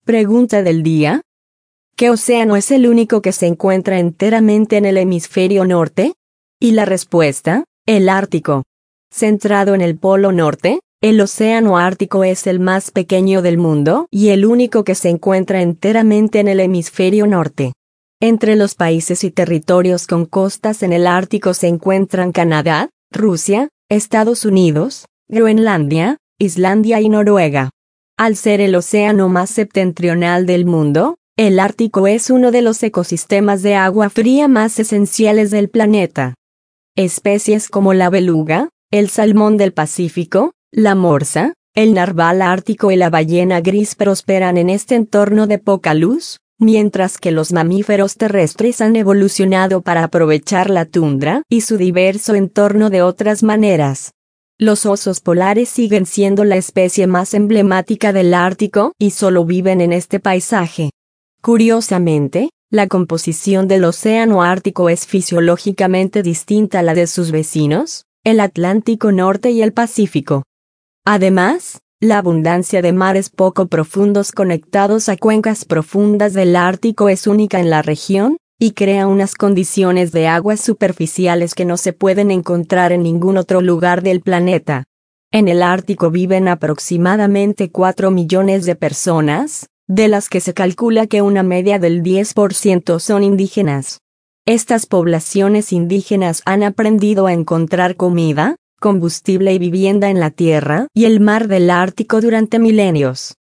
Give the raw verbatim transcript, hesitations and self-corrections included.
Pregunta del día. ¿Qué océano es el único que se encuentra enteramente en el hemisferio norte? Y la respuesta, el Ártico. Centrado en el Polo Norte, el océano Ártico es el más pequeño del mundo y el único que se encuentra enteramente en el hemisferio norte. Entre los países y territorios con costas en el Ártico se encuentran Canadá, Rusia, Estados Unidos, Groenlandia, Islandia y Noruega. Al ser el océano más septentrional del mundo, el Ártico es uno de los ecosistemas de agua fría más esenciales del planeta. Especies como la beluga, el salmón del Pacífico, la morsa, el narval ártico y la ballena gris prosperan en este entorno de poca luz, mientras que los mamíferos terrestres han evolucionado para aprovechar la tundra y su diverso entorno de otras maneras. Los osos polares siguen siendo la especie más emblemática del Ártico y solo viven en este paisaje. Curiosamente, la composición del océano Ártico es fisiológicamente distinta a la de sus vecinos, el Atlántico Norte y el Pacífico. Además, la abundancia de mares poco profundos conectados a cuencas profundas del Ártico es única en la región, y crea unas condiciones de aguas superficiales que no se pueden encontrar en ningún otro lugar del planeta. En el Ártico viven aproximadamente cuatro millones de personas, de las que se calcula que una media del diez por ciento son indígenas. Estas poblaciones indígenas han aprendido a encontrar comida, combustible y vivienda en la tierra y el mar del Ártico durante milenios.